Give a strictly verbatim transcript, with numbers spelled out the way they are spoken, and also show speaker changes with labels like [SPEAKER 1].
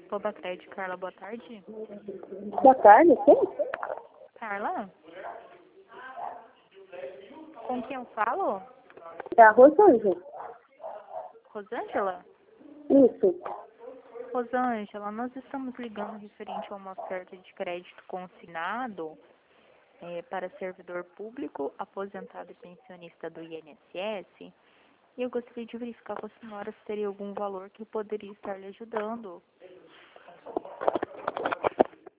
[SPEAKER 1] Pobacred, Carla, boa tarde.
[SPEAKER 2] Boa tarde, sim?
[SPEAKER 1] Carla? Com quem eu falo?
[SPEAKER 2] É a Rosângela.
[SPEAKER 1] Rosângela?
[SPEAKER 2] Isso.
[SPEAKER 1] Rosângela, nós estamos ligando referente a uma oferta de crédito consignado é, para servidor público, aposentado e pensionista do I N S S. E eu gostaria de verificar com a senhora se teria algum valor que eu poderia estar lhe ajudando.